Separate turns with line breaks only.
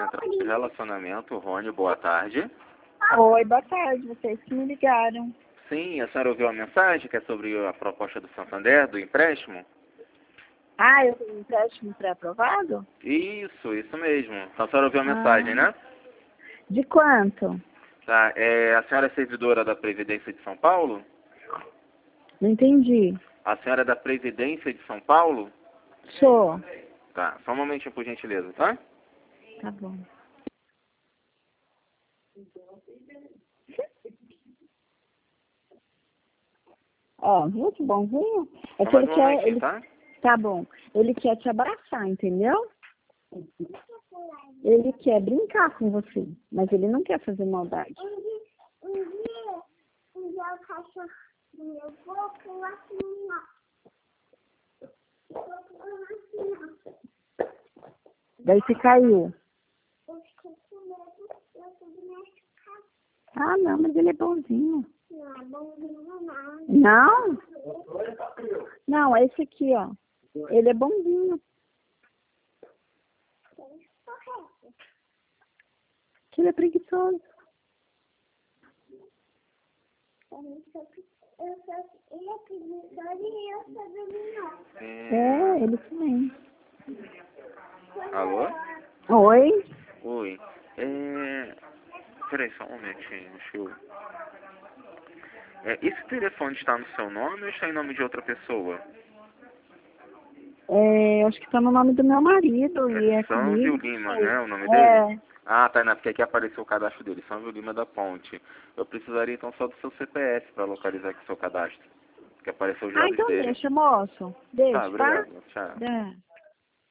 Central de Relacionamento. Rony, boa tarde.
Oi, boa tarde. Vocês que me ligaram.
Sim, a senhora ouviu a mensagem que é sobre a proposta do Santander, do empréstimo?
Ah, eu tenho um empréstimo pré-aprovado?
Isso mesmo. Então, a senhora ouviu a mensagem, né?
De quanto?
Tá, a senhora é servidora da Previdência de São Paulo?
Não entendi.
A senhora é da Previdência de São Paulo?
Sou.
Tá, só um momentinho, por gentileza, tá?
Tá bom. Ó, viu que bonzinho? É
Só
que
mais
ele
um
quer...
momentinho, tá?
Tá bom. Ele quer te abraçar, entendeu? Ele quer brincar com você, mas ele não quer fazer maldade.
Um dia o cachorro do meu vou pular assim, ó. Vou pular assim, ó.
Daí você caiu.
Eu fiquei com medo, eu fui machucar.
Ah, não, mas ele é bonzinho.
Não é bonzinho, não.
Não? Não, é esse aqui, ó. Ele é bonzinho.
Correto.
Que ele é preguiçoso.
Ele é preguiçoso e eu sou dorminhoca.
É, ele também.
Alô?
Oi?
Oi. Peraí, só um momentinho, deixa eu... esse telefone está no seu nome ou está em nome de outra pessoa?
Acho que tá no nome do meu marido e é
Sânvio
comigo.
Lima, né? O nome
É.
dele? Ah, tá, não, porque aqui apareceu o cadastro dele, Sânvio Lima da Ponte. Eu precisaria então só do seu CPF para localizar aqui o seu cadastro. Porque apareceu os
Ah,
dados
então
dele.
deixa, moço.
Tá,
Deixa, tá?
obrigado. Tchau.
É.